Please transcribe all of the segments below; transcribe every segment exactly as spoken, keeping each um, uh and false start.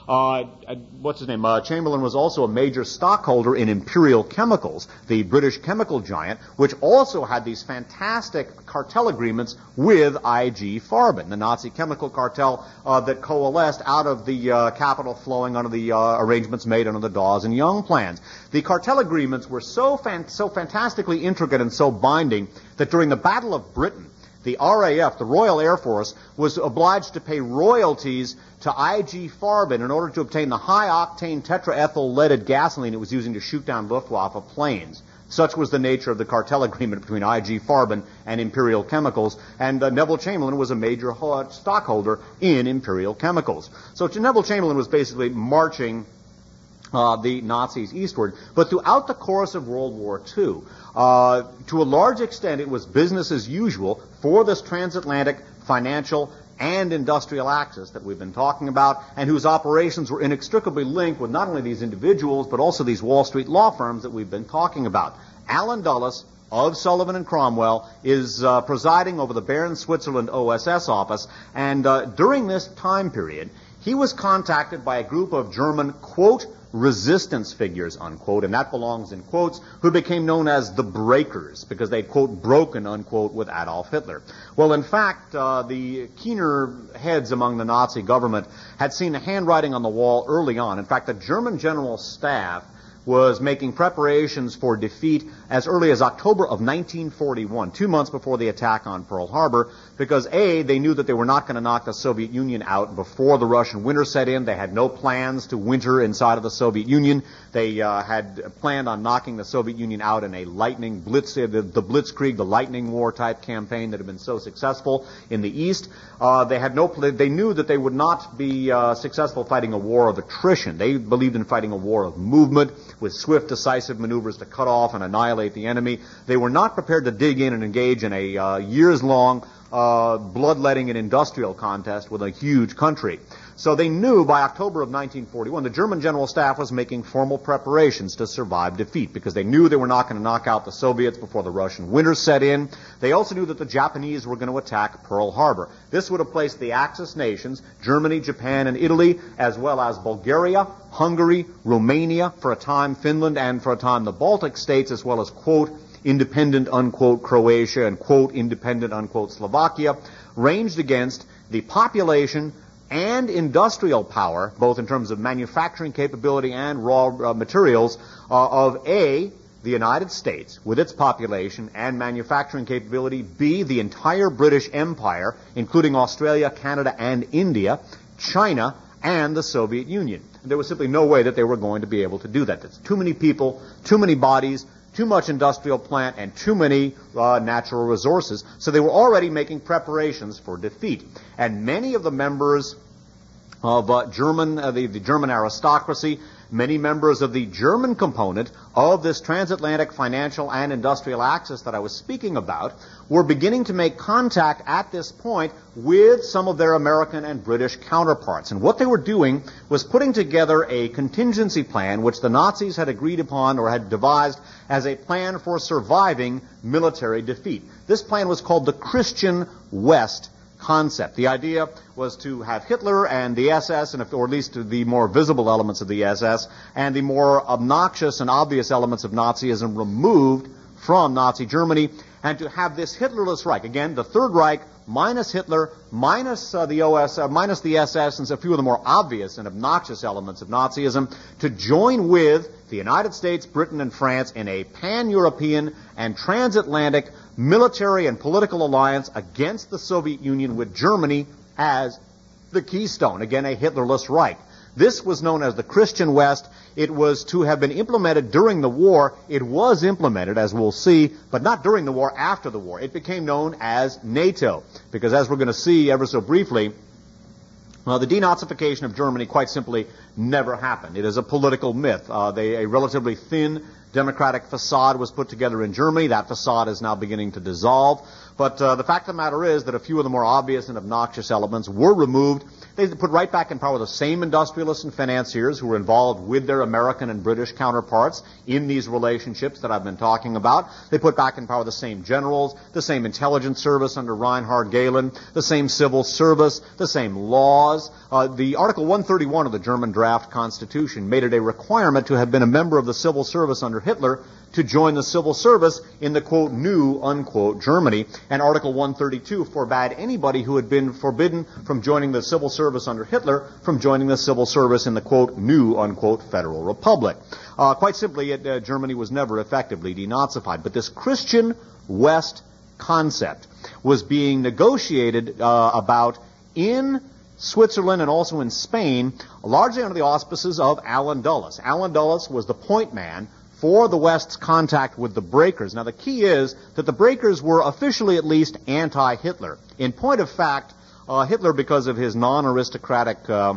Uh, what's his name? Uh, Chamberlain was also a major stockholder in Imperial Chemicals, the British chemical giant, which also had these fantastic cartel agreements with I G Farben, the Nazi chemical cartel uh, that coalesced out of the uh, capital flowing under the uh, arrangements made under the Dawes and Young plans. The cartel agreements were so fan- so fantastically intricate and so binding that during the Battle of Britain, the R A F, the Royal Air Force, was obliged to pay royalties to I G Farben in order to obtain the high-octane tetraethyl-leaded gasoline it was using to shoot down Luftwaffe planes. Such was the nature of the cartel agreement between I G Farben and Imperial Chemicals, and uh, Neville Chamberlain was a major ho- stockholder in Imperial Chemicals. So Neville Chamberlain was basically marching Uh, the Nazis eastward. But throughout the course of World War Two, uh, to a large extent, it was business as usual for this transatlantic financial and industrial axis that we've been talking about, and whose operations were inextricably linked with not only these individuals, but also these Wall Street law firms that we've been talking about. Allen Dulles of Sullivan and Cromwell is uh, presiding over the Bern, Switzerland O S S office, and uh, during this time period, he was contacted by a group of German, quote, resistance figures, unquote, and that belongs in quotes, who became known as the Breakers, because they'd, quote, broken, unquote, with Adolf Hitler. Well, in fact, uh, the keener heads among the Nazi government had seen the handwriting on the wall early on. In fact, the German General Staff was making preparations for defeat as early as October of nineteen forty-one, two months before the attack on Pearl Harbor, because A, they knew that they were not going to knock the Soviet Union out before the Russian winter set in. They had no plans to winter inside of the Soviet Union. They uh, had planned on knocking the Soviet Union out in a lightning blitz, uh, the, the Blitzkrieg, the lightning war type campaign that had been so successful in the East. Uh, they had no, pl- they knew that they would not be uh, successful fighting a war of attrition. They believed in fighting a war of movement, with swift, decisive maneuvers to cut off and annihilate the enemy. They were not prepared to dig in and engage in a uh, years-long uh, bloodletting and industrial contest with a huge country. So they knew by October of nineteen forty-one the German General Staff was making formal preparations to survive defeat, because they knew they were not going to knock out the Soviets before the Russian winter set in. They also knew that the Japanese were going to attack Pearl Harbor. This would have placed the Axis nations, Germany, Japan, and Italy, as well as Bulgaria, Hungary, Romania, for a time Finland, and for a time the Baltic states, as well as, quote, independent, unquote, Croatia, and, quote, independent, unquote, Slovakia, ranged against the population and industrial power, both in terms of manufacturing capability and raw uh, materials, uh, of A, the United States, with its population and manufacturing capability, B, the entire British Empire, including Australia, Canada, and India, China, and the Soviet Union. There was simply no way that they were going to be able to do that. There's too many people, too many bodies, too much industrial plant, and too many uh, natural resources. So they were already making preparations for defeat. And many of the members of uh, German, uh, the, the German aristocracy, many members of the German component of this transatlantic financial and industrial axis that I was speaking about, were beginning to make contact at this point with some of their American and British counterparts. And what they were doing was putting together a contingency plan which the Nazis had agreed upon or had devised as a plan for surviving military defeat. This plan was called the Christian West concept. The idea was to have Hitler and the S S, and if, or at least the more visible elements of the S S, and the more obnoxious and obvious elements of Nazism removed from Nazi Germany, and to have this Hitlerless Reich, again, the Third Reich, minus Hitler, minus uh, the O S, uh, minus the S S, and a few of the more obvious and obnoxious elements of Nazism, to join with the United States, Britain, and France in a pan-European and transatlantic military and political alliance against the Soviet Union, with Germany as the keystone. Again, a Hitlerless Reich. This was known as the Christian West. It was to have been implemented during the war. It was implemented, as we'll see, but not during the war, after the war. It became known as NATO, because as we're going to see ever so briefly, well, the denazification of Germany quite simply never happened. It is a political myth. Uh, they, a relatively thin democratic facade was put together in Germany. That facade is now beginning to dissolve. But uh, the fact of the matter is that a few of the more obvious and obnoxious elements were removed. They put right back in power the same industrialists and financiers who were involved with their American and British counterparts in these relationships that I've been talking about. They put back in power the same generals, the same intelligence service under Reinhard Gehlen, the same civil service, the same laws. Uh, the Article one thirty-one of the German draft constitution made it a requirement to have been a member of the civil service under Hitler to join the civil service in the, quote, new, unquote, Germany. And Article one thirty-two forbade anybody who had been forbidden from joining the civil service under Hitler from joining the civil service in the, quote, new, unquote, Federal Republic. Uh, quite simply, it, uh, Germany was never effectively denazified. But this Christian West concept was being negotiated uh, about in Switzerland and also in Spain, largely under the auspices of Allen Dulles. Allen Dulles was the point man for the West's contact with the breakers. Now, the key is that the breakers were officially at least anti-Hitler. In point of fact, uh, Hitler, because of his non-aristocratic uh,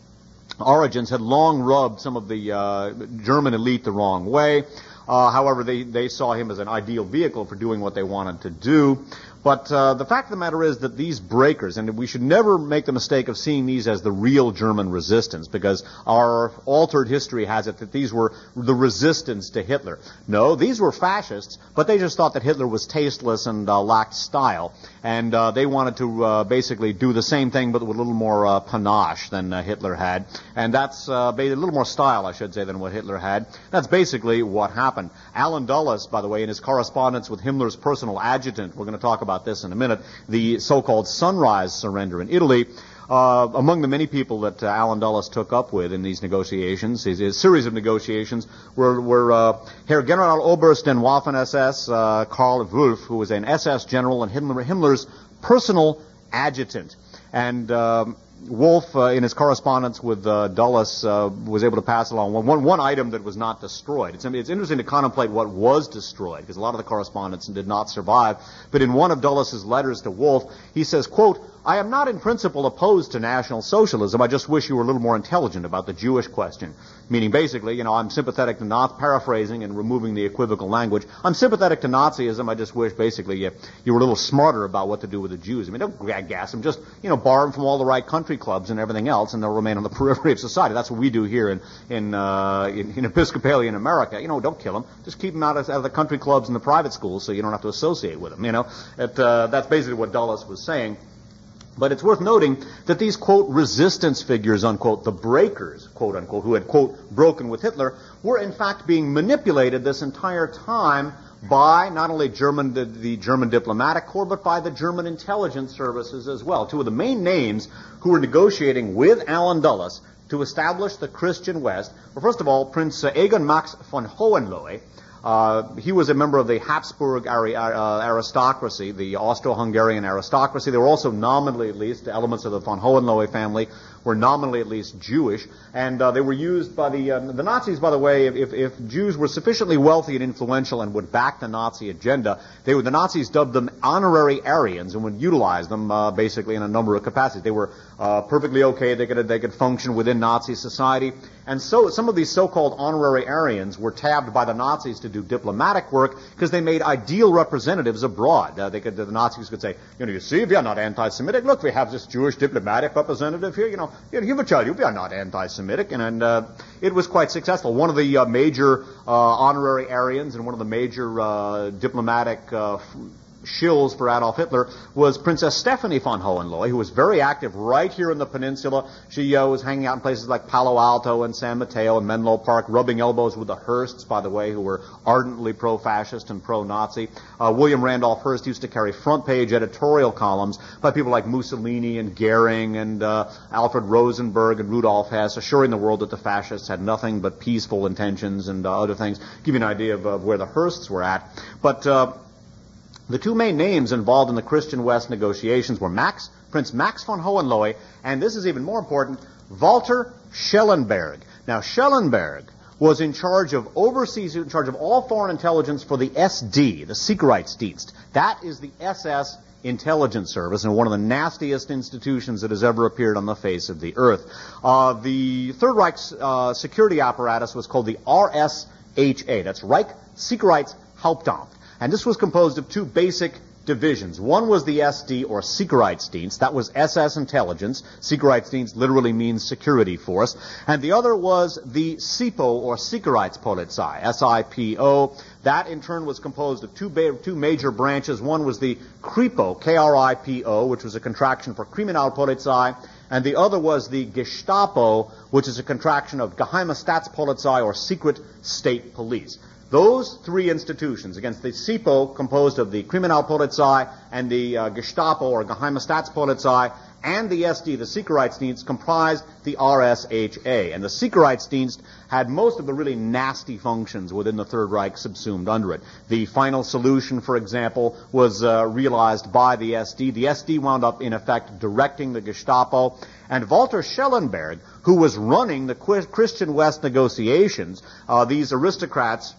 origins, had long rubbed some of the uh, German elite the wrong way. Uh, however, they, they saw him as an ideal vehicle for doing what they wanted to do. But uh, the fact of the matter is that these breakers, and we should never make the mistake of seeing these as the real German resistance, because our altered history has it that these were the resistance to Hitler. No, these were fascists, but they just thought that Hitler was tasteless and uh, lacked style, and uh, they wanted to uh, basically do the same thing but with a little more uh, panache than uh, Hitler had, and that's uh, a little more style, I should say, than what Hitler had. That's basically what happened. Allen Dulles, by the way, in his correspondence with Himmler's personal adjutant, we're going to talk about about this in a minute, the so-called Sunrise Surrender in Italy. Uh, among the many people that uh, Allen Dulles took up with in these negotiations, his, his series of negotiations, were, were uh, Herr Generaloberst den Waffen-S S, uh, Karl Wolff, who was an S S general and Himmler, Himmler's personal adjutant. And um, Wolff, uh, in his correspondence with uh, Dulles, uh, was able to pass along one, one, one item that was not destroyed. It's, I mean, it's interesting to contemplate what was destroyed, because a lot of the correspondence did not survive. But in one of Dulles' letters to Wolff, he says, quote, I am not in principle opposed to National Socialism. I just wish you were a little more intelligent about the Jewish question. Meaning, basically, you know, I'm sympathetic to not paraphrasing and removing the equivocal language. I'm sympathetic to Nazism. I just wish, basically, you, you were a little smarter about what to do with the Jews. I mean, don't gas them. Just, you know, borrow them from all the right country clubs and everything else, and they'll remain on the periphery of society. That's what we do here in in, uh, in, in Episcopalian America. You know, don't kill them. Just keep them out of, out of the country clubs and the private schools so you don't have to associate with them. You know, it, uh, that's basically what Dulles was saying. But it's worth noting that these, quote, resistance figures, unquote, the breakers, quote, unquote, who had, quote, broken with Hitler, were in fact being manipulated this entire time by not only German, the, the German diplomatic corps, but by the German intelligence services as well. Two of the main names who were negotiating with Allen Dulles to establish the Christian West were, first of all, Prince uh, Egon Max von Hohenlohe. Uh, he was a member of the Habsburg ari- uh, aristocracy, the Austro-Hungarian aristocracy. They were also nominally, at least, elements of the von Hohenlohe family were nominally at least Jewish, and uh, they were used by the uh, the Nazis. By the way, if, if Jews were sufficiently wealthy and influential and would back the Nazi agenda, they would the Nazis dubbed them honorary Aryans and would utilize them uh, basically in a number of capacities. They were uh, perfectly okay. They could they could function within Nazi society, and so some of these so-called honorary Aryans were tabbed by the Nazis to do diplomatic work because they made ideal representatives abroad. Uh, they could the Nazis could say, you know, you see, we are not anti-Semitic. Look, we have this Jewish diplomatic representative here. You know. You will tell you we are not anti-Semitic, and, and uh, it was quite successful. One of the uh, major uh, honorary Aryans and one of the major uh, diplomatic uh, shills for Adolf Hitler was Princess Stephanie von Hohenlohe, who was very active right here in the peninsula. She uh, was hanging out in places like Palo Alto and San Mateo and Menlo Park, rubbing elbows with the Hearsts, by the way, who were ardently pro-fascist and pro-Nazi. Uh, William Randolph Hearst used to carry front-page editorial columns by people like Mussolini and Goering and uh, Alfred Rosenberg and Rudolf Hess, assuring the world that the fascists had nothing but peaceful intentions and uh, other things. Give you an idea of, of where the Hearsts were at. But uh, the two main names involved in the Christian West negotiations were Max, Prince Max von Hohenlohe, and this is even more important, Walter Schellenberg. Now, Schellenberg was in charge of overseas, in charge of all foreign intelligence for the S D, the Sicherheitsdienst. That is the S S intelligence service and one of the nastiest institutions that has ever appeared on the face of the earth. Uh, the Third Reich's uh, security apparatus was called the R S H A. That's Reich Sicherheitshauptamt. And this was composed of two basic divisions. One was the S D, or Sicherheitsdienst. That was S S intelligence. Sicherheitsdienst literally means security force. And the other was the S I P O, or Sicherheitspolizei, S I P O. That, in turn, was composed of two, ba- two major branches. One was the Kripo, K R I P O, which was a contraction for Kriminalpolizei, and the other was the Gestapo, which is a contraction of Geheime Staatspolizei, or Secret State Police. Those three institutions, against the S I P O, composed of the Kriminalpolizei, and the uh, Gestapo, or Geheime Staatspolizei, and the S D, the Sicherheitsdienst, comprised the R S H A. And the Sicherheitsdienst had most of the really nasty functions within the Third Reich subsumed under it. The final solution, for example, was uh, realized by the S D. The S D wound up, in effect, directing the Gestapo. And Walter Schellenberg, who was running the Christian West negotiations, uh, these aristocrats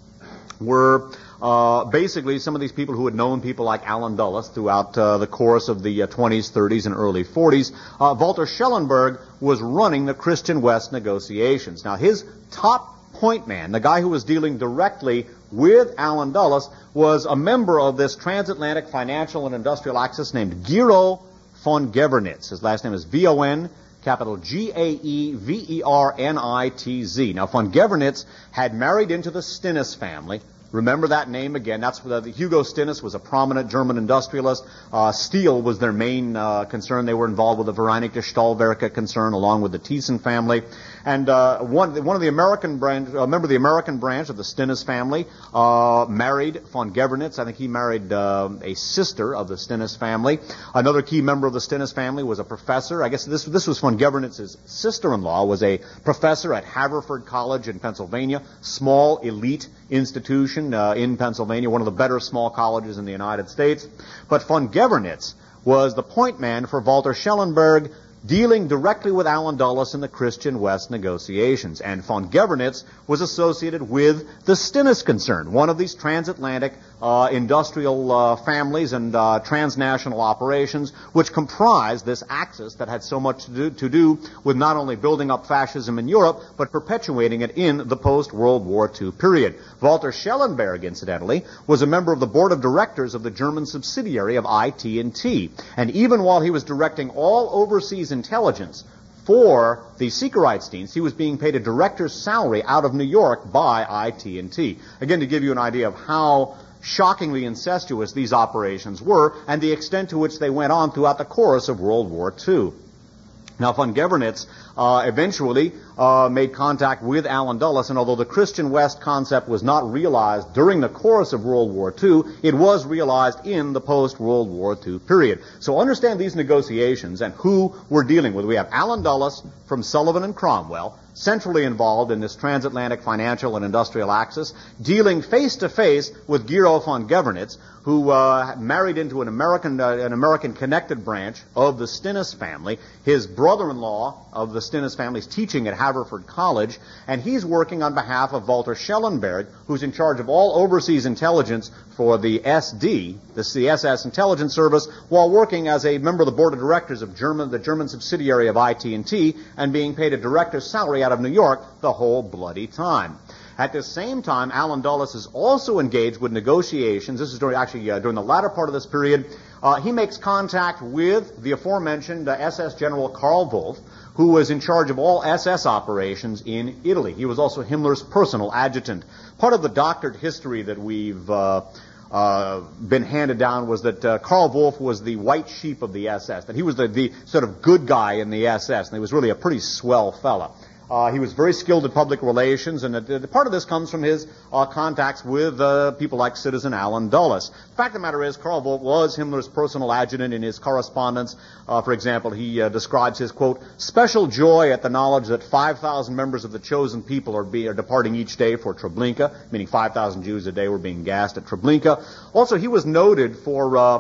were uh, basically some of these people who had known people like Allen Dulles throughout uh, the course of the uh, twenties, thirties, and early forties. Uh, Walter Schellenberg was running the Christian West negotiations. Now, his top point man, the guy who was dealing directly with Allen Dulles, was a member of this transatlantic financial and industrial axis named Gero von Gevernitz. His last name is V O N, capital G A E V E R N I T Z. Now, von Gevernitz had married into the Stinnes family. Remember that name again. That's the, the Hugo Stinnes was a prominent German industrialist. Uh, steel was their main uh, concern. They were involved with the Vereinigte Stahlwerke concern, along with the Thyssen family. And uh, one one of the American branch, a member of the American branch of the Stinnes family, uh, married von Gevernitz. I think he married uh, a sister of the Stinnes family. Another key member of the Stinnes family was a professor. I guess this this was von Gevernitz's sister-in-law, was a professor at Haverford College in Pennsylvania, small elite institution uh, in Pennsylvania, one of the better small colleges in the United States. But von Gevernitz was the point man for Walter Schellenberg, dealing directly with Allen Dulles in the Christian West negotiations. And von Gevernitz was associated with the Stinnes concern, one of these transatlantic uh, industrial uh, families and uh, transnational operations, which comprised this axis that had so much to do, to do with not only building up fascism in Europe, but perpetuating it in the post-World War Two period. Walter Schellenberg, incidentally, was a member of the board of directors of the German subsidiary of I T and T. And even while he was directing all overseas intelligence for the Sicherheitsdienst, he was being paid a director's salary out of New York by I T and T. Again, to give you an idea of how shockingly incestuous these operations were and the extent to which they went on throughout the course of World War Two. Now, von Gevernitz uh, eventually uh, made contact with Allen Dulles, and although the Christian West concept was not realized during the course of World War Two, it was realized in the post-World War Two period. So understand these negotiations and who we're dealing with. We have Allen Dulles from Sullivan and Cromwell, centrally involved in this transatlantic financial and industrial axis, dealing face-to-face with Gero von Gevernitz, who uh, married into an American, uh, an American-connected branch of the Stinnes family. His brother-in-law of the Stinnes family is teaching at Haverford College, and he's working on behalf of Walter Schellenberg, who's in charge of all overseas intelligence for the S D, the, the S S Intelligence Service, while working as a member of the board of directors of German, the German subsidiary of I T and T, and being paid a director's salary out of New York the whole bloody time. At the same time, Allen Dulles is also engaged with negotiations. This is during, actually uh, during the latter part of this period. Uh, he makes contact with the aforementioned uh, S S General Karl Wolff, who was in charge of all S S operations in Italy. He was also Himmler's personal adjutant. Part of the doctored history that we've uh, uh, been handed down was that uh, Karl Wolff was the white sheep of the S S, that he was the, the sort of good guy in the S S, and he was really a pretty swell fella. Uh, he was very skilled in public relations, and uh, part of this comes from his uh, contacts with uh, people like Citizen Allen Dulles. The fact of the matter is, Karl Wolff was Himmler's personal adjutant. In his correspondence, uh, for example, he uh, describes his, quote, special joy at the knowledge that five thousand members of the chosen people are, be, are departing each day for Treblinka, meaning five thousand Jews a day were being gassed at Treblinka. Also, he was noted for... Uh,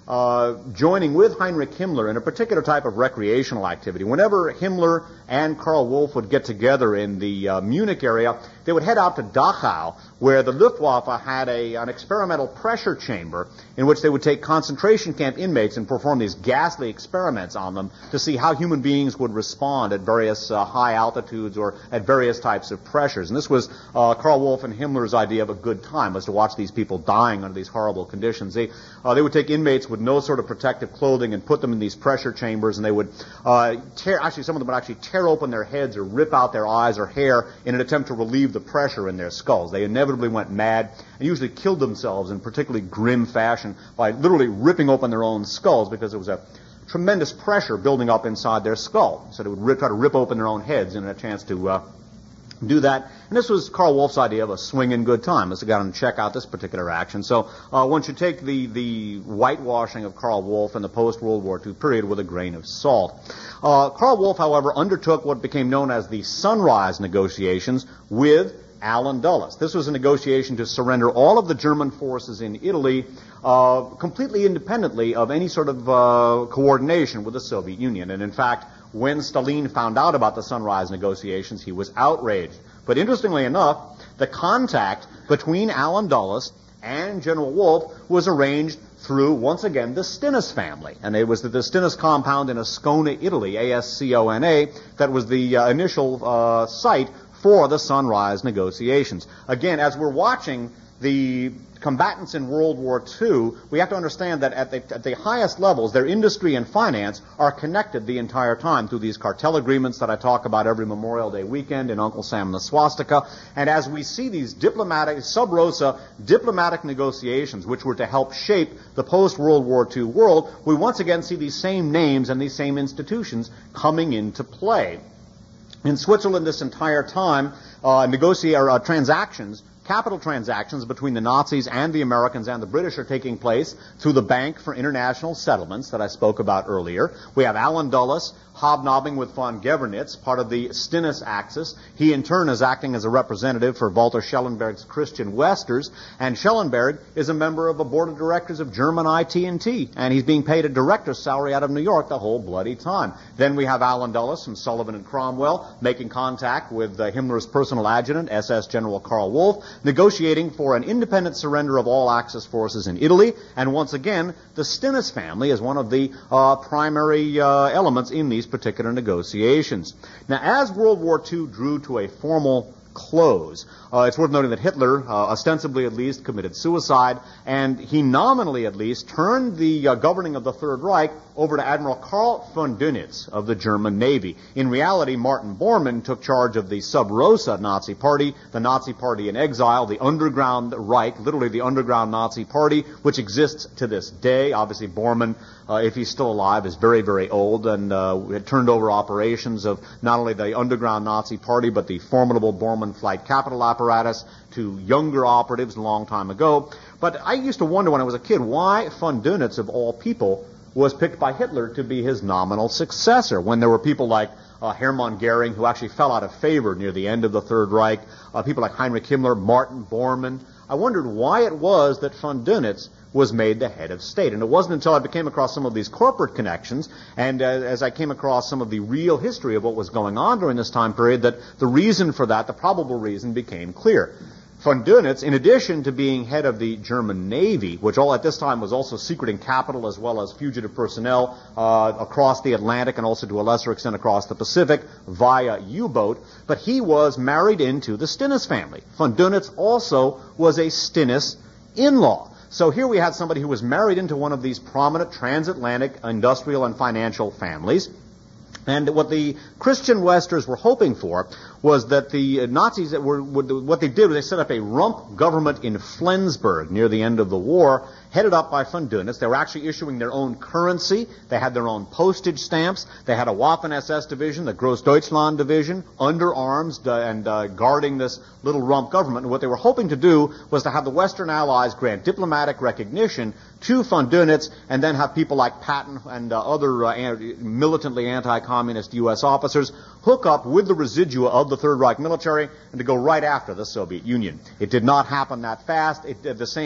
uh, joining with Heinrich Himmler in a particular type of recreational activity. Whenever Himmler and Karl Wolff would get together in the uh, Munich area, they would head out to Dachau, where the Luftwaffe had a, an experimental pressure chamber in which they would take concentration camp inmates and perform these ghastly experiments on them to see how human beings would respond at various uh, high altitudes or at various types of pressures. And this was uh, Karl Wolff and Himmler's idea of a good time, was to watch these people dying under these horrible conditions. They, uh, they would take inmates with no sort of protective clothing and put them in these pressure chambers, and they would uh, tear, actually some of them would actually tear open their heads or rip out their eyes or hair in an attempt to relieve the pressure in their skulls. They inevitably went mad and usually killed themselves in particularly grim fashion by literally ripping open their own skulls because there was a tremendous pressure building up inside their skull. So they would rip, try to rip open their own heads in a chance to uh, do that. And this was Karl Wolff's idea of a swinging good time. Let's go and check out this particular action. So uh, one should take the, the whitewashing of Karl Wolff in the post-World War Two period with a grain of salt. Uh, Karl Wolff, however, undertook what became known as the Sunrise Negotiations with Allen Dulles. This was a negotiation to surrender all of the German forces in Italy uh, completely independently of any sort of uh, coordination with the Soviet Union. And in fact, when Stalin found out about the Sunrise negotiations, he was outraged. But interestingly enough, the contact between Allen Dulles and General Wolff was arranged through, once again, the Stinnes family. And it was the, the Stinnes compound in Ascona, Italy, A S C O N A, that was the uh, initial uh, site for the Sunrise negotiations. Again, as we're watching the combatants in World War Two, we have to understand that at the, at the highest levels, their industry and finance are connected the entire time through these cartel agreements that I talk about every Memorial Day weekend in Uncle Sam and the Swastika. And as we see these diplomatic, sub rosa diplomatic negotiations, which were to help shape the post-World War Two world, we once again see these same names and these same institutions coming into play. In Switzerland, this entire time, uh, negotiate, or, uh, transactions, capital transactions between the Nazis and the Americans and the British are taking place through the Bank for International Settlements that I spoke about earlier. We have Allen Dulles hobnobbing with von Gewernitz, part of the Stinnes axis. He, in turn, is acting as a representative for Walter Schellenberg's Christian Westers, and Schellenberg is a member of the board of directors of German I T and T, and he's being paid a director's salary out of New York the whole bloody time. Then we have Allen Dulles from Sullivan and Cromwell making contact with uh, Himmler's personal adjutant, S S General Karl Wolff, negotiating for an independent surrender of all Axis forces in Italy, and once again, the Stinnes family is one of the uh, primary uh, elements in these particular negotiations. Now, as World War Two drew to a formal close, uh, it's worth noting that Hitler, uh, ostensibly at least, committed suicide, and he nominally at least turned the uh, governing of the Third Reich over to Admiral Karl von Dönitz of the German Navy. In reality, Martin Bormann took charge of the Sub Rosa Nazi Party, the Nazi Party in exile, the underground Reich, literally the underground Nazi Party, which exists to this day. Obviously, Bormann, uh, if he's still alive, is very, very old and uh, had turned over operations of not only the underground Nazi Party, but the formidable Bormann flight capital apparatus to younger operatives a long time ago. But I used to wonder when I was a kid why von Dönitz, of all people, was picked by Hitler to be his nominal successor, when there were people like uh, Hermann Goering, who actually fell out of favor near the end of the Third Reich, uh, people like Heinrich Himmler, Martin Bormann. I wondered why it was that von Dönitz was made the head of state. And it wasn't until I became across some of these corporate connections, and uh, as I came across some of the real history of what was going on during this time period, that the reason for that, the probable reason, became clear. Von Dönitz, in addition to being head of the German Navy, which all at this time was also secreting capital as well as fugitive personnel uh, across the Atlantic and also to a lesser extent across the Pacific via U-boat, but he was married into the Stinnes family. Von Dönitz also was a Stinnes in-law. So here we had somebody who was married into one of these prominent transatlantic industrial and financial families. And what the Christian Westers were hoping for was that the Nazis that were, would, what they did was they set up a rump government in Flensburg near the end of the war, headed up by von Dönitz. They were actually issuing their own currency. They had their own postage stamps. They had a Waffen-S S division, the Großdeutschland division, under arms uh, and uh, guarding this little rump government. And what they were hoping to do was to have the Western Allies grant diplomatic recognition to von Dönitz and then have people like Patton and uh, other uh, an- militantly anti-communist U S officers hook up with the residua of the Third Reich military and to go right after the Soviet Union. It did not happen that fast. It, uh, the same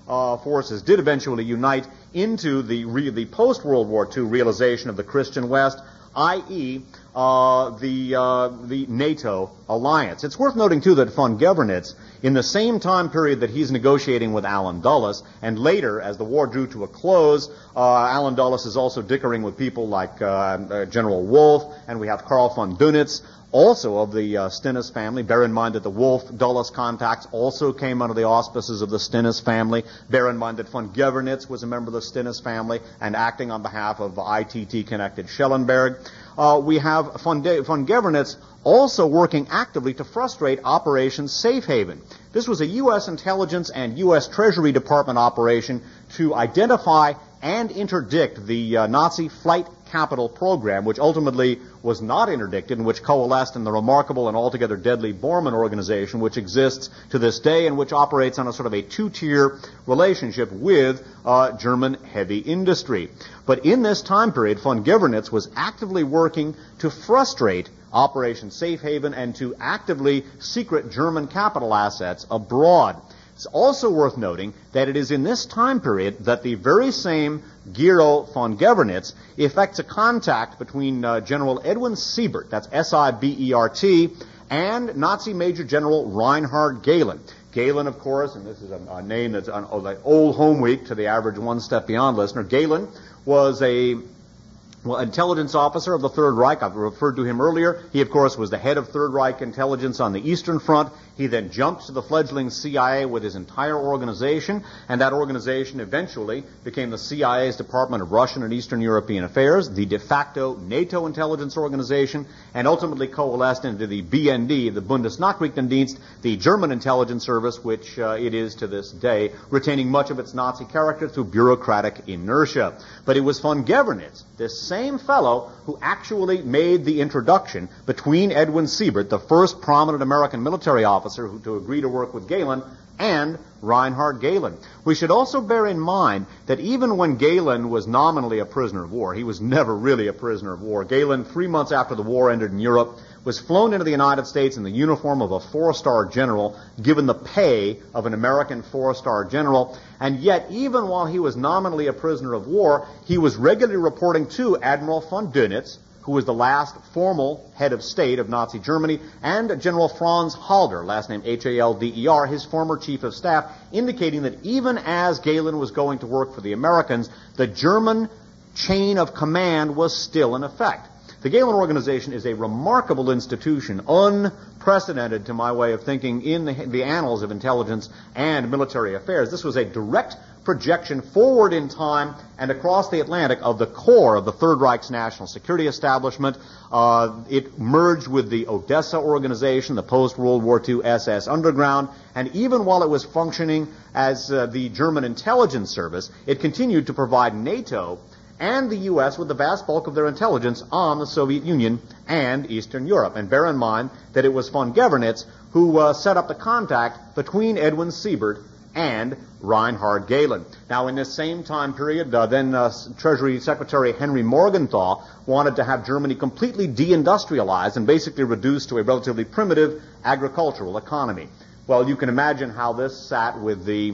uh, forces did eventually unite into the, re- the post-World War Two realization of the Christian West, that is, uh, the, uh, the NATO alliance. It's worth noting, too, that von Gewernitz, in the same time period that he's negotiating with Allen Dulles, and later, as the war drew to a close, uh, Allen Dulles is also dickering with people like uh, uh, General Wolfe, and we have Karl von Dönitz, also of the uh, Stennis family. Bear in mind that the Wolfe-Dulles contacts also came under the auspices of the Stennis family. Bear in mind that von Gewernitz was a member of the Stennis family and acting on behalf of I T T-connected Schellenberg. Uh, we have von, De- von Gewernitz also working actively to frustrate Operation Safe Haven. This was a U S intelligence and U S Treasury Department operation to identify and interdict the uh, Nazi flight capital program, which ultimately was not interdicted and which coalesced in the remarkable and altogether deadly Bormann organization, which exists to this day and which operates on a sort of a two-tier relationship with uh, German heavy industry. But in this time period, von Gewernitz was actively working to frustrate Operation Safe Haven and to actively secret German capital assets abroad. It's also worth noting that it is in this time period that the very same Gero von Gewernitz effects a contact between uh, General Edwin Siebert, that's S I B E R T, and Nazi Major General Reinhard Gehlen. Gehlen, of course, and this is a, a name that's an oh, like old home week to the average one step beyond listener, Gehlen was a well, intelligence officer of the Third Reich. I've referred to him earlier. He, of course, was the head of Third Reich intelligence on the Eastern Front. He then jumped to the fledgling C I A with his entire organization, and that organization eventually became the C I A's Department of Russian and Eastern European Affairs, the de facto NATO intelligence organization, and ultimately coalesced into the B N D, the Bundesnachrichtendienst, the German intelligence service, which uh, it is to this day, retaining much of its Nazi character through bureaucratic inertia. But it was von Gewernitz, this same fellow, who actually made the introduction between Edwin Siebert, the first prominent American military officer who to agree to work with Gehlen, and Reinhard Gehlen. We should also bear in mind that even when Gehlen was nominally a prisoner of war, he was never really a prisoner of war. Gehlen, three months after the war ended in Europe, was flown into the United States in the uniform of a four-star general, given the pay of an American four-star general, and yet even while he was nominally a prisoner of war, he was regularly reporting to Admiral von Dönitz, who was the last formal head of state of Nazi Germany, and General Franz Halder, last name H A L D E R, his former chief of staff, indicating that even as Gehlen was going to work for the Americans, the German chain of command was still in effect. The Gehlen Organization is a remarkable institution, unprecedented to my way of thinking in the, the annals of intelligence and military affairs. This was a direct projection forward in time and across the Atlantic of the core of the Third Reich's national security establishment. Uh, it merged with the Odessa Organization, the post-World War Two S S Underground, and even while it was functioning as uh, the German intelligence service, it continued to provide NATO and the U S with the vast bulk of their intelligence on the Soviet Union and Eastern Europe. And bear in mind that it was von Gewernitz who uh, set up the contact between Edwin Siebert and Reinhard Gehlen. Now, in this same time period, uh, then uh, Treasury Secretary Henry Morgenthau wanted to have Germany completely deindustrialized and basically reduced to a relatively primitive agricultural economy. Well, you can imagine how this sat with the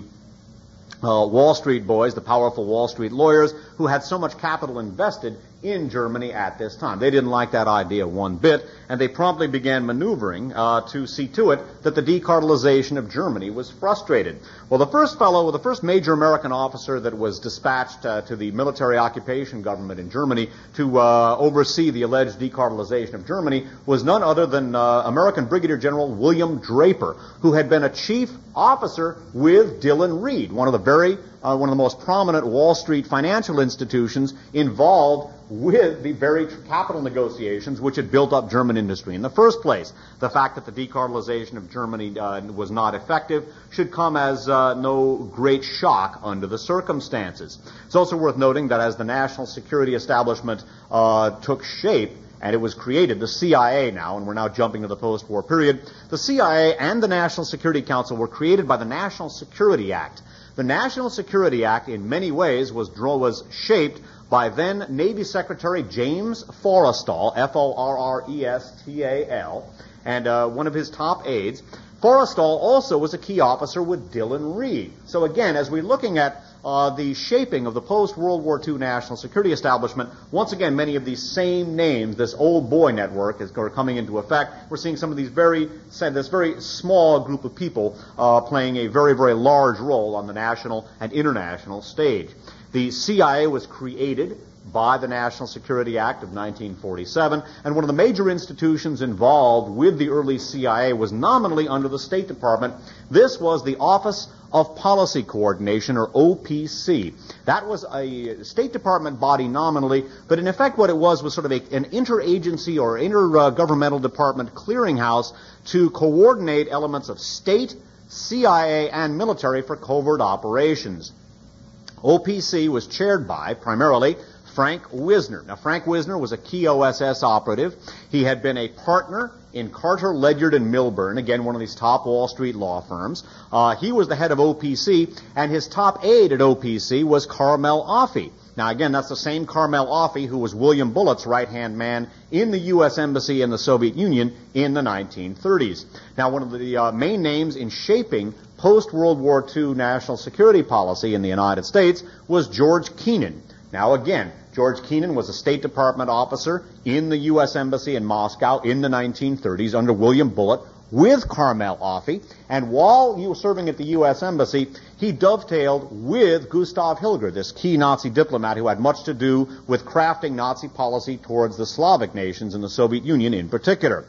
Uh, Wall Street boys, the powerful Wall Street lawyers, who had so much capital invested in Germany at this time. They didn't like that idea one bit, and they promptly began maneuvering uh, to see to it that the decartelization of Germany was frustrated. Well, the first fellow, the first major American officer that was dispatched uh, to the military occupation government in Germany to uh, oversee the alleged decartelization of Germany was none other than uh, American Brigadier General William Draper, who had been a chief officer with Dillon Reed, one of the very Uh, one of the most prominent Wall Street financial institutions involved with the very capital negotiations which had built up German industry in the first place. The fact that the decartelization of Germany uh, was not effective should come as uh, no great shock under the circumstances. It's also worth noting that as the national security establishment uh, took shape, and it was created, the C I A now, and we're now jumping to the post-war period, the C I A and the National Security Council were created by the National Security Act. The National Security Act, in many ways, was, draw, was shaped by then Navy Secretary James Forrestal, F O R R E S T A L, and uh, one of his top aides. Forrestal also was a key officer with Dillon Read. So again, as we're looking at uh, the shaping of the post-World War Two national security establishment, once again, many of these same names, this old boy network, is coming into effect. We're seeing some of these very, this very small group of people uh, playing a very, very large role on the national and international stage. The C I A was created by the National Security Act of nineteen forty-seven, and one of the major institutions involved with the early C I A was nominally under the State Department. This was the Office of Policy Coordination, or O P C. That was a State Department body nominally, but in effect what it was was sort of a, an interagency or intergovernmental department clearinghouse to coordinate elements of state, C I A, and military for covert operations. O P C was chaired by, primarily, Frank Wisner. Now, Frank Wisner was a key O S S operative. He had been a partner in Carter, Ledyard, and Milburn, again, one of these top Wall Street law firms. Uh, he was the head of O P C, and his top aide at O P C was Carmel Offee. Now, again, that's the same Carmel Offee who was William Bullitt's right-hand man in the U S Embassy in the Soviet Union in the nineteen thirties. Now, one of the uh, main names in shaping post-World War Two national security policy in the United States was George Kennan. Now, again, George Kennan was a State Department officer in the U S Embassy in Moscow in the nineteen thirties under William Bullitt with Carmel Offee, and while he was serving at the U S Embassy, he dovetailed with Gustav Hilger, this key Nazi diplomat who had much to do with crafting Nazi policy towards the Slavic nations and the Soviet Union in particular.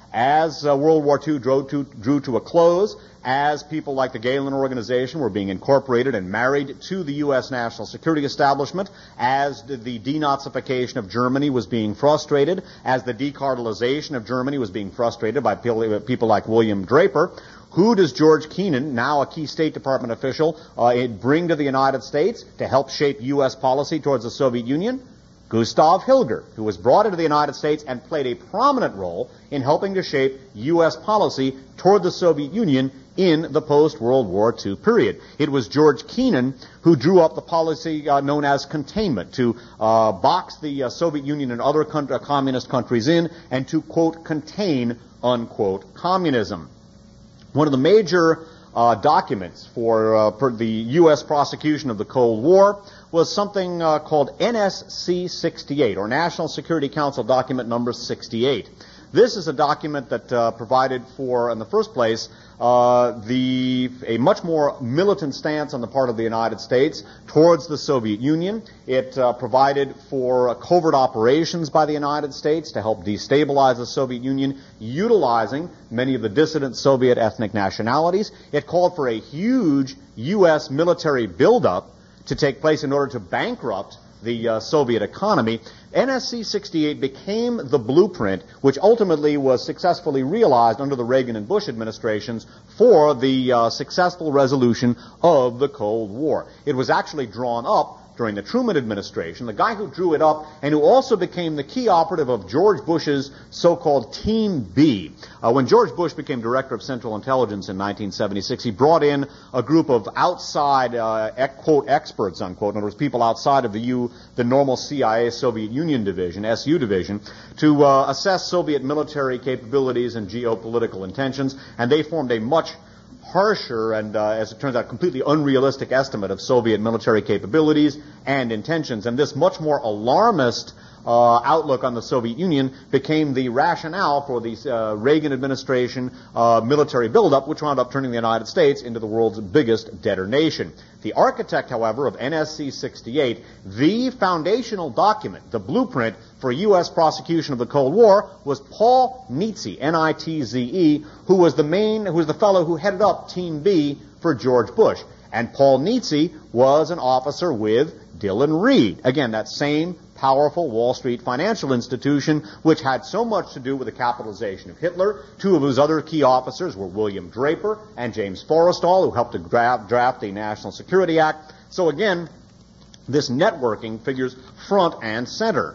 As uh, World War Two drew to, drew to a close, as people like the Gehlen Organization were being incorporated and married to the U S national security establishment, as the, the denazification of Germany was being frustrated, as the decartelization of Germany was being frustrated by people, people like William Draper, who does George Kennan, now a key State Department official, uh, bring to the United States to help shape U S policy towards the Soviet Union? Gustav Hilger, who was brought into the United States and played a prominent role in helping to shape U S policy toward the Soviet Union in the post-World War Two period. It was George Kennan who drew up the policy uh, known as containment, to uh, box the uh, Soviet Union and other con- uh, communist countries in and to, quote, contain, unquote, communism. One of the major uh, documents for, uh, for the U S prosecution of the Cold War was something uh, called N S C sixty-eight, or National Security Council document number sixty-eight. This is a document that uh, provided for, in the first place, uh, the a much more militant stance on the part of the United States towards the Soviet Union. It uh, provided for uh, covert operations by the United States to help destabilize the Soviet Union, utilizing many of the dissident Soviet ethnic nationalities. It called for a huge U S military buildup to take place in order to bankrupt the uh, Soviet economy. N S C sixty-eight became the blueprint which ultimately was successfully realized under the Reagan and Bush administrations for the uh, successful resolution of the Cold War. It was actually drawn up during the Truman administration. The guy who drew it up and who also became the key operative of George Bush's so-called Team B. Uh, when George Bush became Director of Central Intelligence in nineteen seventy-six, he brought in a group of outside, uh, quote, experts, unquote, in other words, people outside of the U, the normal C I A Soviet Union division, S U division, to uh, assess Soviet military capabilities and geopolitical intentions, and they formed a much harsher and, uh, as it turns out, completely unrealistic estimate of Soviet military capabilities and intentions. And this much more alarmist uh, outlook on the Soviet Union became the rationale for the uh, Reagan administration uh, military buildup, which wound up turning the United States into the world's biggest debtor nation. The architect, however, of N S C sixty-eight, the foundational document, the blueprint for U S prosecution of the Cold War, was Paul Nitze, N I T Z E, who was the main, who was the fellow who headed up Team B for George Bush. And Paul Nitze was an officer with Dillon Read. Again, that same powerful Wall Street financial institution which had so much to do with the capitalization of Hitler. Two of his other key officers were William Draper and James Forrestal, who helped to draft, draft the National Security Act. So again, this networking figures front and center.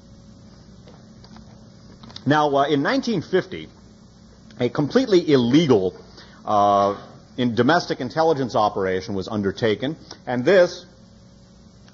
Now, uh, in nineteen fifty, a completely illegal uh, in domestic intelligence operation was undertaken, and this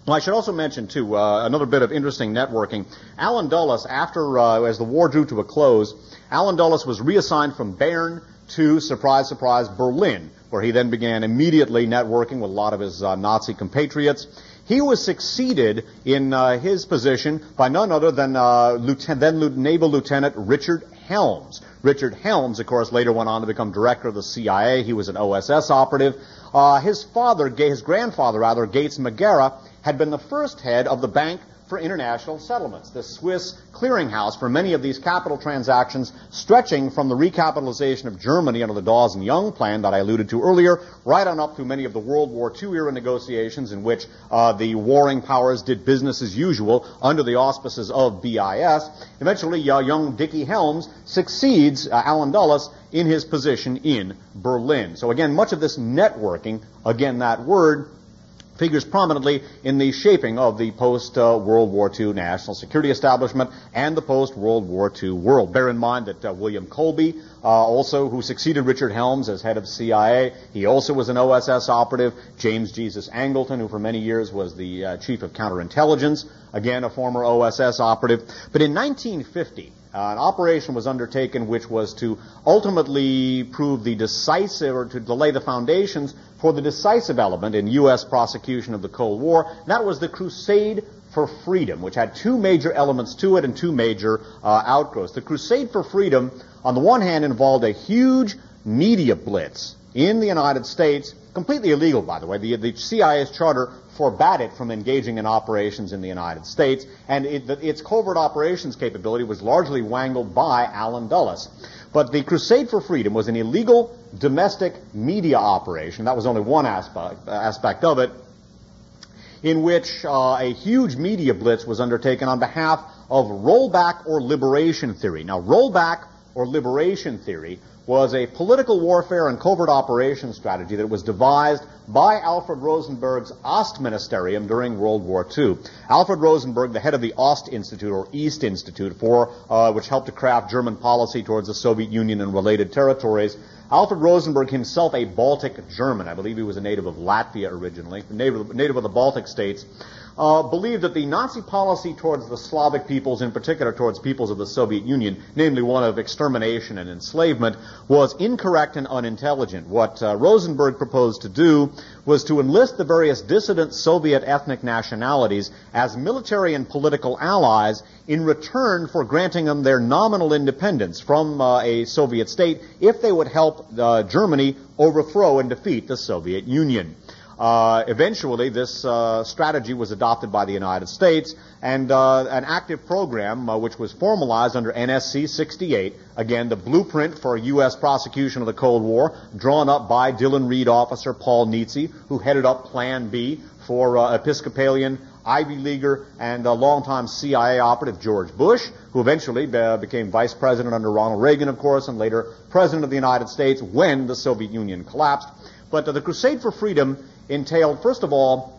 Well, I should also mention, too, uh, another bit of interesting networking. Allen Dulles, after, uh, as the war drew to a close, Allen Dulles was reassigned from Bern to, surprise, surprise, Berlin, where he then began immediately networking with a lot of his uh, Nazi compatriots. He was succeeded in uh, his position by none other than uh, Lieutenant, then Naval Lieutenant Richard Helms. Richard Helms, of course, later went on to become director of the C I A. He was an O S S operative. Uh, his father, his grandfather, rather, Gates Magera, had been the first head of the Bank for International Settlements, the Swiss clearinghouse for many of these capital transactions, stretching from the recapitalization of Germany under the Dawes-Young plan that I alluded to earlier, right on up through many of the World War Two era negotiations in which uh, the warring powers did business as usual under the auspices of B I S. Eventually, uh, young Dickie Helms succeeds uh, Allen Dulles in his position in Berlin. So again, much of this networking, again that word, figures prominently in the shaping of the post-World War Two national security establishment and the post-World War Two world. Bear in mind that uh, William Colby, uh, also who succeeded Richard Helms as head of C I A, he also was an O S S operative. James Jesus Angleton, who for many years was the uh, chief of counterintelligence, again a former O S S operative. But in nineteen fifty, Uh, an operation was undertaken which was to ultimately prove the decisive, or to lay the foundations for the decisive element in U S prosecution of the Cold War. And that was the Crusade for Freedom, which had two major elements to it and two major uh, outgrowths. The Crusade for Freedom, on the one hand, involved a huge media blitz in the United States, completely illegal, by the way. The, the C I A's charter forbade it from engaging in operations in the United States, and it, the, its covert operations capability was largely wangled by Allen Dulles. But the Crusade for Freedom was an illegal domestic media operation. That was only one aspect, uh, aspect of it, in which uh, a huge media blitz was undertaken on behalf of rollback or liberation theory. Now, rollback or liberation theory was a political warfare and covert operations strategy that was devised by Alfred Rosenberg's Ostministerium during World War Two. Alfred Rosenberg, the head of the Ost Institute, or East Institute, for uh, which helped to craft German policy towards the Soviet Union and related territories. Alfred Rosenberg, himself a Baltic German, I believe he was a native of Latvia originally, native, native of the Baltic states, Uh, believed that the Nazi policy towards the Slavic peoples, in particular towards peoples of the Soviet Union, namely one of extermination and enslavement, was incorrect and unintelligent. What uh, Rosenberg proposed to do was to enlist the various dissident Soviet ethnic nationalities as military and political allies in return for granting them their nominal independence from uh, a Soviet state if they would help uh, Germany overthrow and defeat the Soviet Union. Uh, eventually, this uh, strategy was adopted by the United States, and uh, an active program uh, which was formalized under N S C sixty-eight, again, the blueprint for U S prosecution of the Cold War, drawn up by Dillon Reed officer Paul Nietzsche, who headed up Plan B for uh, Episcopalian, Ivy Leaguer, and a longtime C I A operative George Bush, who eventually uh, became vice president under Ronald Reagan, of course, and later president of the United States when the Soviet Union collapsed. But uh, the Crusade for Freedom entailed, first of all,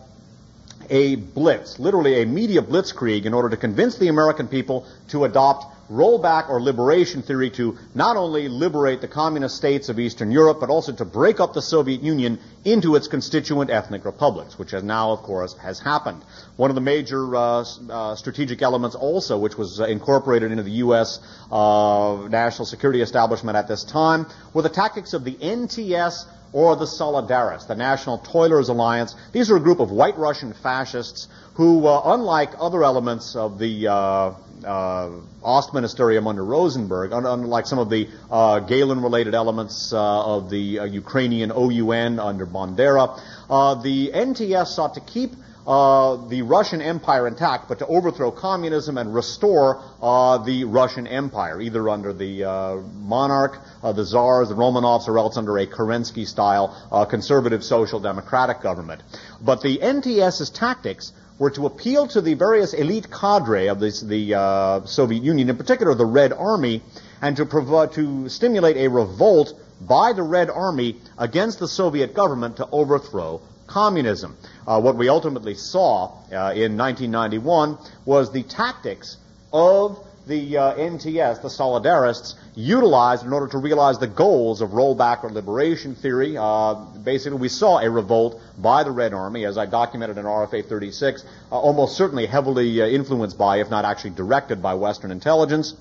a blitz, literally a media blitzkrieg, in order to convince the American people to adopt rollback or liberation theory to not only liberate the communist states of Eastern Europe, but also to break up the Soviet Union into its constituent ethnic republics, which has now, of course, has happened. One of the major uh, uh, strategic elements also, which was uh, incorporated into the U S uh, national security establishment at this time, were the tactics of the N T S or the Solidarists, the National Toilers Alliance. These are a group of white Russian fascists who, uh, unlike other elements of the uh, uh, Ostministerium under Rosenberg, un- unlike some of the uh, Galen-related elements uh, of the uh, Ukrainian O U N under Bandera, uh, the N T S sought to keep Uh, the Russian Empire intact, but to overthrow communism and restore uh, the Russian Empire, either under the uh, monarch, uh, the czars, the Romanovs, or else under a Kerensky-style uh, conservative social democratic government. But the N T S's tactics were to appeal to the various elite cadre of this, the uh, Soviet Union, in particular the Red Army, and to, provo- to stimulate a revolt by the Red Army against the Soviet government to overthrow communism. Uh, what we ultimately saw uh, in nineteen ninety-one was the tactics of the uh, N T S, the Solidarists, utilized in order to realize the goals of rollback or liberation theory. Uh, basically, we saw a revolt by the Red Army, as I documented in R F A thirty-six, uh, almost certainly heavily uh, influenced by, if not actually directed by, Western intelligence.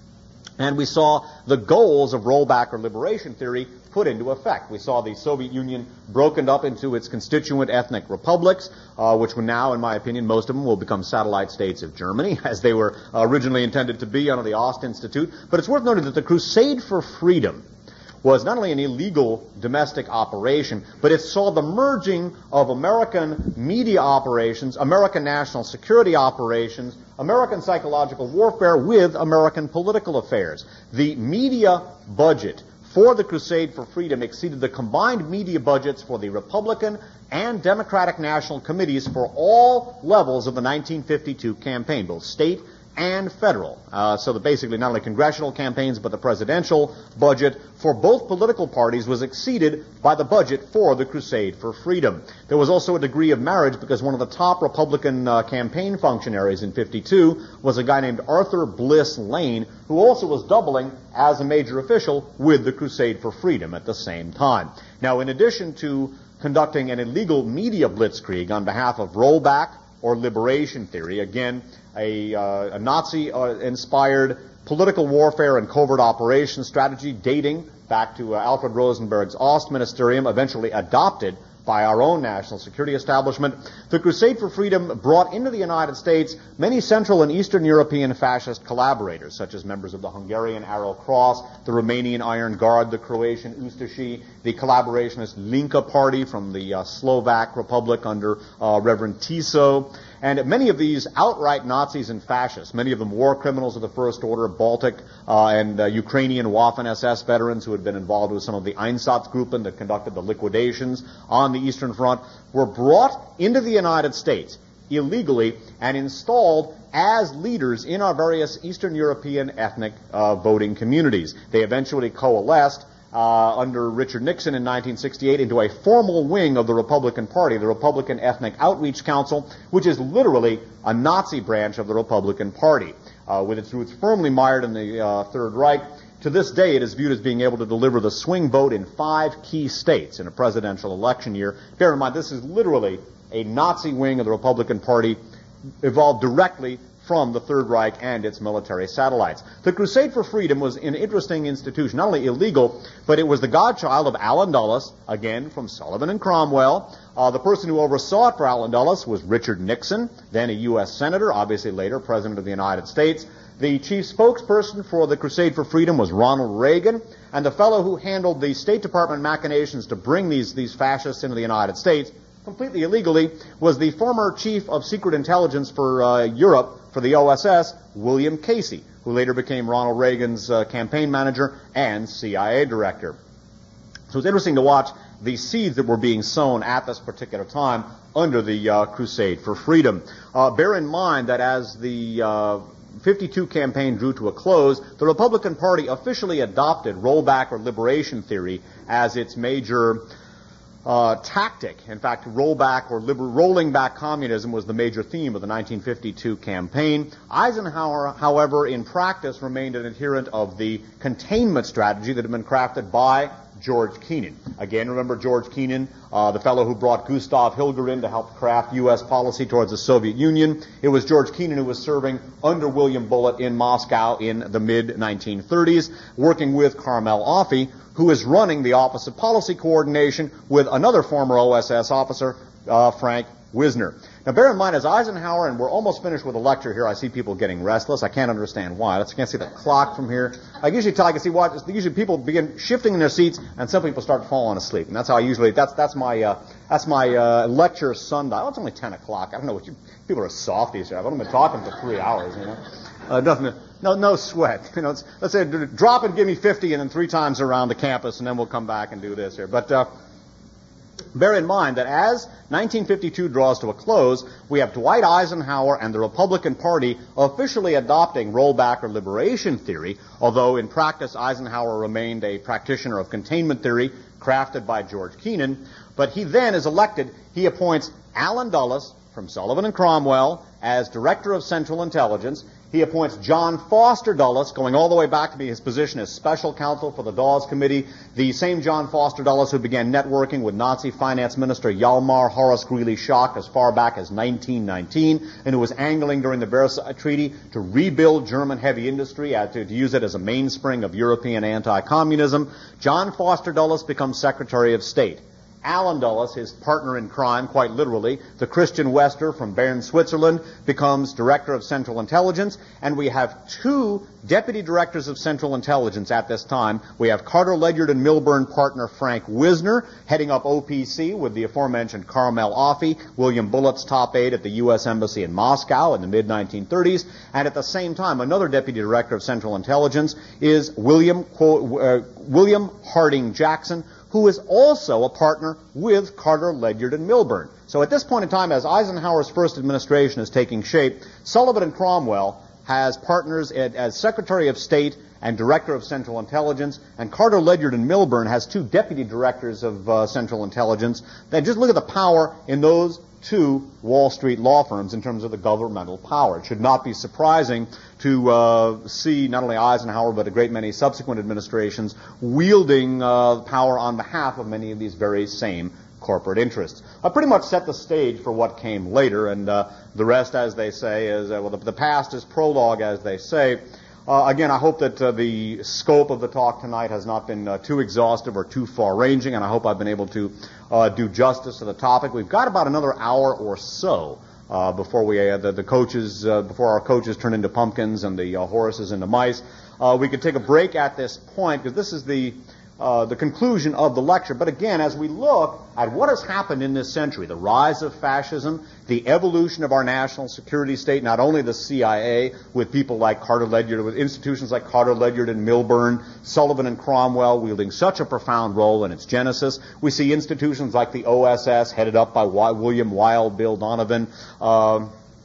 And we saw the goals of rollback or liberation theory put into effect. We saw the Soviet Union broken up into its constituent ethnic republics, uh, which will now, in my opinion, most of them will become satellite states of Germany, as they were originally intended to be under the Ost Institute. But it's worth noting that the Crusade for Freedom was not only an illegal domestic operation, but it saw the merging of American media operations, American national security operations, American psychological warfare with American political affairs. The media budget for the Crusade for Freedom exceeded the combined media budgets for the Republican and Democratic National Committees for all levels of the nineteen fifty-two campaign, both state and federal. Uh, so that basically not only congressional campaigns, but the presidential budget for both political parties was exceeded by the budget for the Crusade for Freedom. There was also a degree of marriage because one of the top Republican uh, campaign functionaries in fifty-two was a guy named Arthur Bliss Lane, who also was doubling as a major official with the Crusade for Freedom at the same time. Now, in addition to conducting an illegal media blitzkrieg on behalf of rollback or liberation theory, again, a, uh, a Nazi-inspired political warfare and covert operations strategy dating back to uh, Alfred Rosenberg's Ost Ministerium, eventually adopted by our own national security establishment. The Crusade for Freedom brought into the United States many Central and Eastern European fascist collaborators, such as members of the Hungarian Arrow Cross, the Romanian Iron Guard, the Croatian Ustashi, the collaborationist Linka Party from the uh, Slovak Republic under uh, Reverend Tiso. And many of these outright Nazis and fascists, many of them war criminals of the first order, Baltic uh, and uh, Ukrainian Waffen-S S veterans who had been involved with some of the Einsatzgruppen that conducted the liquidations on the Eastern Front, were brought into the United States illegally and installed as leaders in our various Eastern European ethnic uh, voting communities. They eventually coalesced Uh, under Richard Nixon in nineteen sixty-eight into a formal wing of the Republican Party, the Republican Ethnic Outreach Council, which is literally a Nazi branch of the Republican Party. Uh, with its roots firmly mired in the uh, Third Reich, to this day it is viewed as being able to deliver the swing vote in five key states in a presidential election year. Bear in mind, this is literally a Nazi wing of the Republican Party evolved directly from the Third Reich and its military satellites. The Crusade for Freedom was an interesting institution, not only illegal, but it was the godchild of Allen Dulles, again from Sullivan and Cromwell. Uh, the person who oversaw it for Allen Dulles was Richard Nixon, then a U S Senator, obviously later President of the United States. The chief spokesperson for the Crusade for Freedom was Ronald Reagan, and the fellow who handled the State Department machinations to bring these, these fascists into the United States, completely illegally, was the former chief of secret intelligence for uh, Europe, for the O S S, William Casey, who later became Ronald Reagan's uh, campaign manager and C I A director. So it's interesting to watch the seeds that were being sown at this particular time under the uh, Crusade for Freedom. Uh, bear in mind that as the uh, fifty-two campaign drew to a close, the Republican Party officially adopted rollback or liberation theory as its major Uh, tactic. In fact, rollback or liber- rolling back communism was the major theme of the nineteen fifty-two campaign. Eisenhower, however, in practice remained an adherent of the containment strategy that had been crafted by George Kennan. Again, remember George Kennan, uh, the fellow who brought Gustav Hilger in to help craft U S policy towards the Soviet Union. It was George Kennan who was serving under William Bullitt in Moscow in the mid nineteen thirties, working with Carmel Offee, who is running the Office of Policy Coordination with another former O S S officer, uh, Frank Wisner. Now, bear in mind, as Eisenhower, and we're almost finished with the lecture here, I see people getting restless. I can't understand why. I can't see the clock from here. I usually tell, I can see why. Usually people begin shifting in their seats, and some people start falling asleep. And that's how I usually, that's that's my uh, that's my uh, lecture sundial. It's only ten o'clock. I don't know what you, people are softies here. I've only been talking for three hours, you know. Uh, nothing, no, no sweat. You know, it's, let's say, drop and give me fifty, and then three times around the campus, and then we'll come back and do this here. But, uh, bear in mind that as nineteen fifty-two draws to a close, we have Dwight Eisenhower and the Republican Party officially adopting rollback or liberation theory, although in practice Eisenhower remained a practitioner of containment theory crafted by George Kennan. But he then is elected, he appoints Allen Dulles from Sullivan and Cromwell as Director of Central Intelligence. He appoints John Foster Dulles, going all the way back to be his position as special counsel for the Dawes Committee, the same John Foster Dulles who began networking with Nazi finance minister Hjalmar Horace Greeley Schacht as far back as nineteen nineteen, and who was angling during the Versailles Treaty to rebuild German heavy industry, uh, to, to use it as a mainspring of European anti-communism. John Foster Dulles becomes Secretary of State. Allen Dulles, his partner in crime, quite literally, the Christian Wester from Bern, Switzerland, becomes Director of Central Intelligence, and we have two Deputy Directors of Central Intelligence at this time. We have Carter Ledyard and Milburn partner Frank Wisner, heading up O P C with the aforementioned Carmel Offee, William Bullitt's top aide at the U S Embassy in Moscow in the mid nineteen thirties, and at the same time, another Deputy Director of Central Intelligence is William, uh, William Harding Jackson, who is also a partner with Carter, Ledyard, and Milburn. So at this point in time, as Eisenhower's first administration is taking shape, Sullivan and Cromwell has partners at, as Secretary of State and Director of Central Intelligence, and Carter, Ledyard, and Milburn has two Deputy Directors of uh, Central Intelligence. Then just look at the power in those two Wall Street law firms in terms of the governmental power. It should not be surprising to uh, see not only Eisenhower but a great many subsequent administrations wielding uh, power on behalf of many of these very same corporate interests. I pretty much set the stage for what came later, and uh, the rest, as they say, is, uh, well, the, the past is prologue, as they say. Uh, again, I hope that uh, the scope of the talk tonight has not been uh, too exhaustive or too far-ranging, and I hope I've been able to uh, do justice to the topic. We've got about another hour or so uh, before we uh, the, the coaches uh, before our coaches turn into pumpkins and the uh, horses into mice. Uh, we could take a break at this point because this is the Uh, the conclusion of the lecture. But again, as we look at what has happened in this century, the rise of fascism, the evolution of our national security state, not only the C I A, with people like Carter Ledyard, with institutions like Carter Ledyard and Milburn, Sullivan and Cromwell wielding such a profound role in its genesis. We see institutions like the O S S, headed up by y- William Wild Bill Donovan, uh,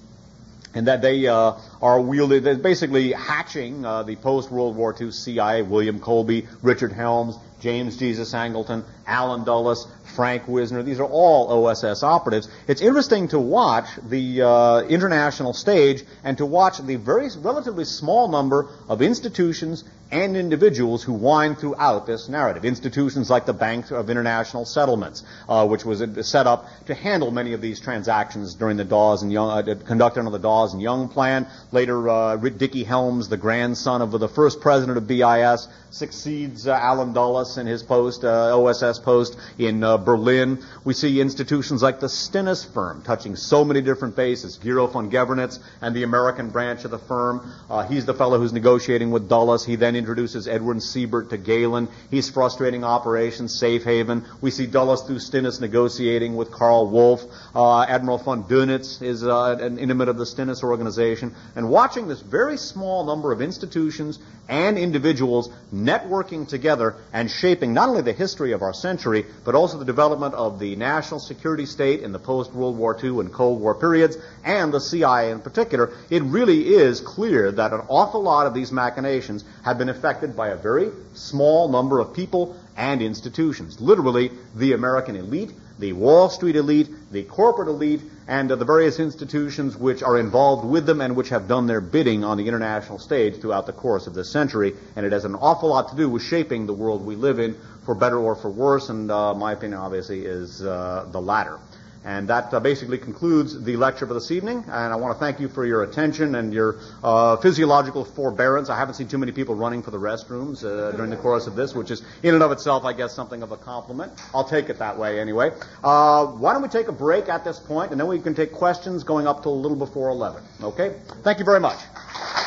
and that they uh, are wielded, they're basically hatching uh, the post-World War Two C I A, William Colby, Richard Helms, James Jesus Angleton, Allen Dulles, Frank Wisner. These are all O S S operatives. It's interesting to watch the uh, international stage and to watch the very relatively small number of institutions and individuals who wind throughout this narrative. Institutions like the Bank of International Settlements, uh, which was set up to handle many of these transactions during the Dawes and Young, uh, conducted under the Dawes and Young plan. Later, uh, Dickie Helms, the grandson of the first president of B I S, succeeds uh, Allen Dulles in his post, uh, O S S post in uh, Berlin. We see institutions like the Stennis firm touching so many different bases. Gero von Gewernitz and the American branch of the firm. Uh, he's the fellow who's negotiating with Dulles. He then introduces Edwin Siebert to Galen. He's frustrating Operation Safe Haven. We see Dulles through Stennis negotiating with Karl Wolff. Uh, Admiral von Dönitz is uh, an intimate of the Stennis organization. And watching this very small number of institutions and individuals networking together and shaping not only the history of our century, but also the development of the national security state in the post-World War Two and Cold War periods, and the C I A in particular, it really is clear that an awful lot of these machinations have been affected by a very small number of people and institutions. Literally, the American elite, the Wall Street elite, the corporate elite, and uh, the various institutions which are involved with them and which have done their bidding on the international stage throughout the course of this century. And it has an awful lot to do with shaping the world we live in, for better or for worse, and uh, my opinion, obviously, is uh, the latter. And that uh, basically concludes the lecture for this evening. And I want to thank you for your attention and your uh, physiological forbearance. I haven't seen too many people running for the restrooms uh, during the course of this, which is in and of itself, I guess, something of a compliment. I'll take it that way anyway. Uh, why don't we take a break at this point, and then we can take questions going up to a little before eleven. Okay? Thank you very much.